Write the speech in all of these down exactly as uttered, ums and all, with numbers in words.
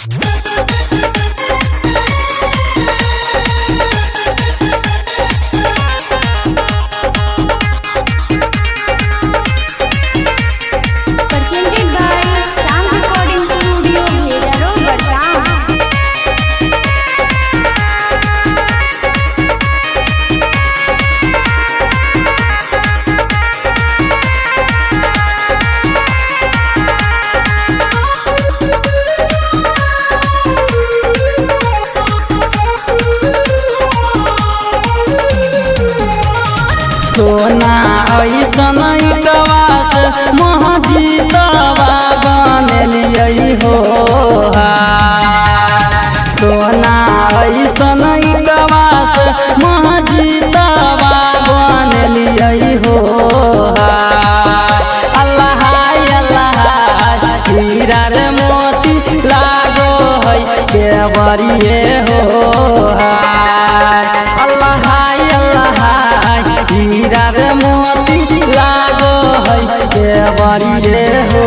सोना ऐसन इटवास महजीतवा बनलियै हो सोना ऐसन इटवास महजीतवा बनलियै हो अल्लाह अल्लाह हीरा रे मोती लागो है केवरिये हो हीरा रे मोती लागो है केवरिये हो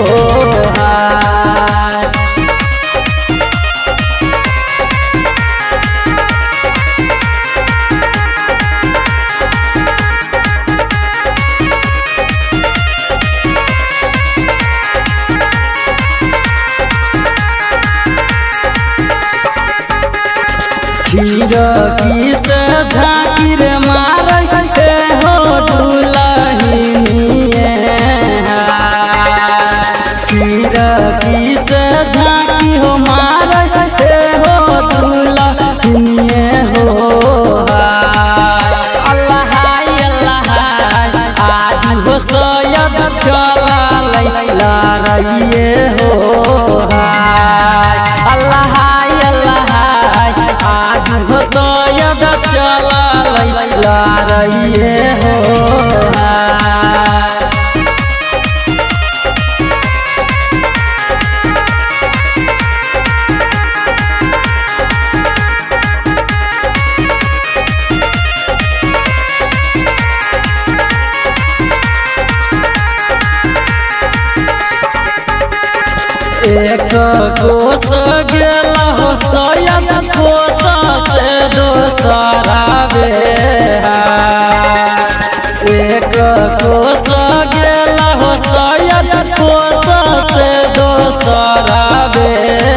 हीरा की से झांकी रे मारै हो दुलहिनिए हीरा की से झांकी हो मारै हो दुलहिनिए हो अल्लाह अल्लाह आज हो सयद चला लड़ाइए हो अल्लाह आज हो सयद चला लड़ाइए हो एक कोस गेल हो सयद कोस से दोसरा बे एक कोस गेल हो सयद कोस से दोसरा बे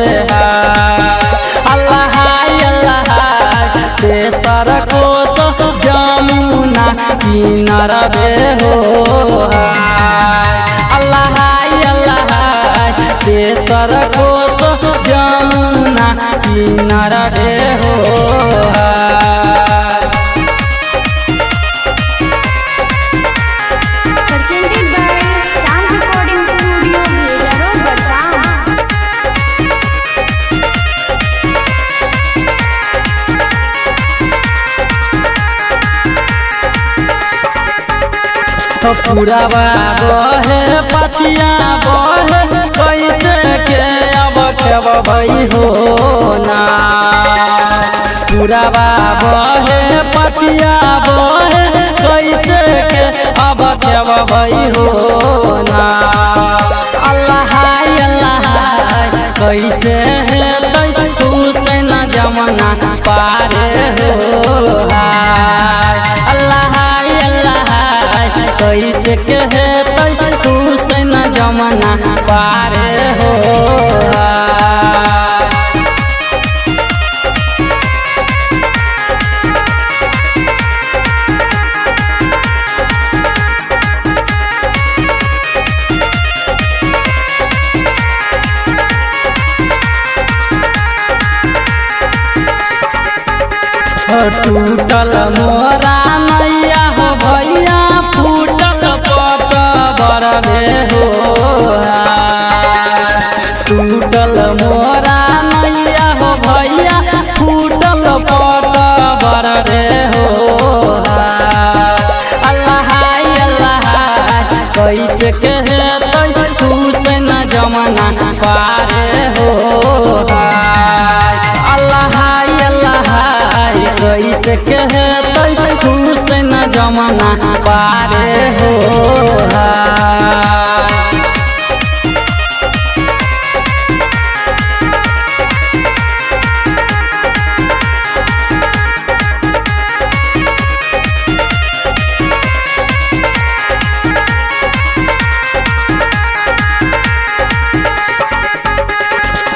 अल्लाह अल्लाह तेसर कोस जमुना किनारा बे हो अल्लाह तेसर कोस जमुना किनारा रे हो पूरा बहे पछिया बहे कैसे के अब खेब भई हो ना पूरा बहे पछिया बहे कैसे के अब खेब भई हो ना अल्लाह अल्लाह कैसे हेतै तू से न जमाना पारे हो अल्लाह कैसे के हेतै तू से न जमाना पारे हो टूटल मोरा नैया हो भैया फूटल पट बरबे हो टूटल मोरा नैया हो भैया फूटल पट बरबे हो अल्लाह अल्लाह कैसे के हेतै तू से न जमाना पारे हो अल्लाह अल्लाह कैसे के हेतै तू से न जमाना पारे हो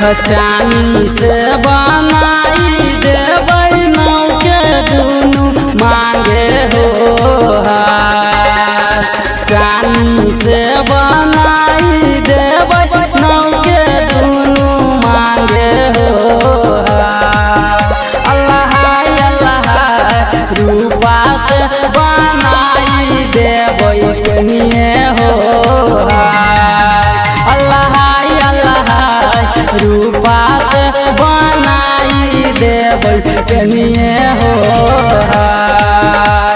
चानी से बनाई देबै नाव के दुनू मांगे हो हार। चानी से बनाई देबै नाव के दुनू मांगे हो हार। अल्लाह अल्लाह रूपा से बनाई देबै कनिए हो हार। अल्लाह अल्लाह रूपा से बनाई देबै कनिए हो हार।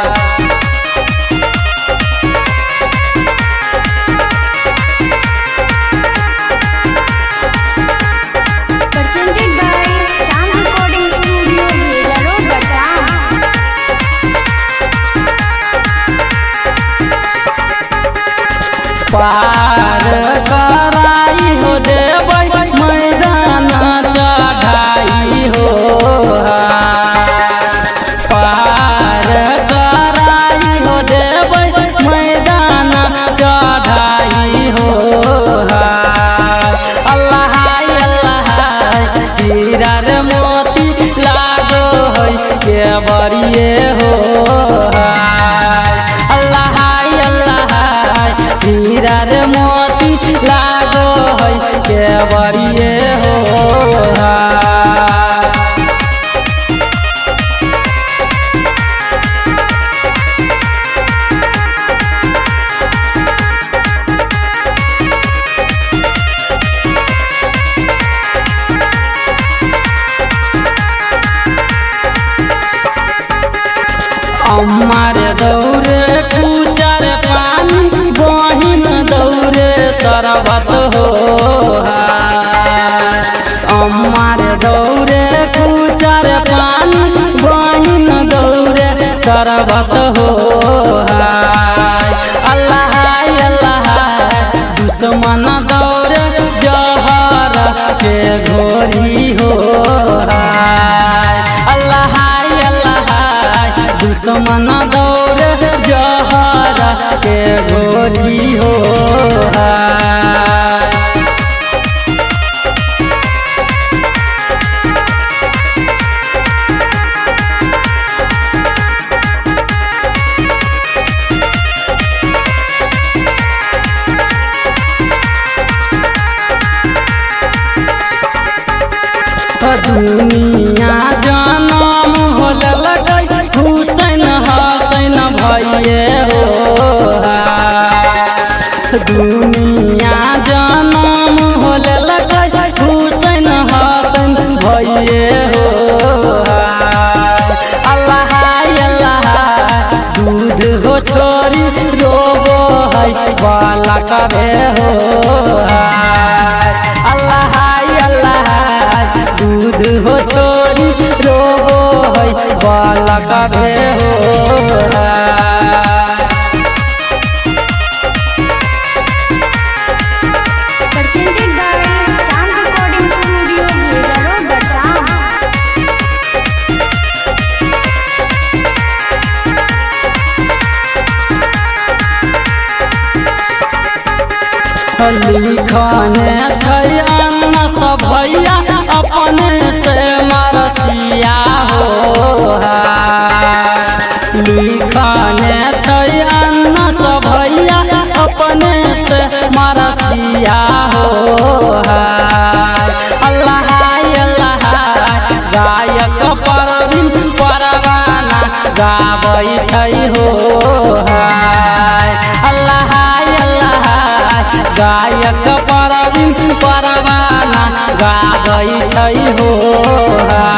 Presented by Chand Recording Studio, Hejaro, Barsam. पार कराई हो देबै मैदान चढ़ाई हो हार। पार कराई हो देबै मैदान चढ़ाई हो हार। अल्लाह अल्लाह हीरा रे मोती लागो है के बरिए हो हार। अल्लाह अल्लाह हीरा रे मोती लागो है के बरिए हो हार। अम्मार दौरे कुचर पानी बहिन दौरे शरबत हो हार। अम्मार दौरे कुचर पानी बहिन दौरे शरबत हो हार। अल्लाह अल्लाह दुश्मन दौरे जहर के घोरी हो हार। अल्लाह अल्लाह दुश्मन दौरे जहर के घोरी हो हार। दुनिया जनम होल लगै हुसैन हसैन भैये हो हार। दुनिया जनम होल लगै हुसैन हसैन भैये हो हार। अल्लाह अल्लाह दूध हो छोरी रोबो है बाला कभे हो हार। अल्लाह अल्लाह दूध हो छोरी रोबो है बाला कभे हो हार। Presented by Chand Recording Studio, Hejaro, Barsam. लिखने छै अन्न सब भैया अपने से मरसिया हो हार। लिखने छै अन्न सब भैया अपने से मरसिया हो हार। अल्लाह अल्लाह गायक परवीन परवाना गाबै छै हो हार। अल्लाह अल्लाह गायक परवीन परवाना गाबै छै हो हार।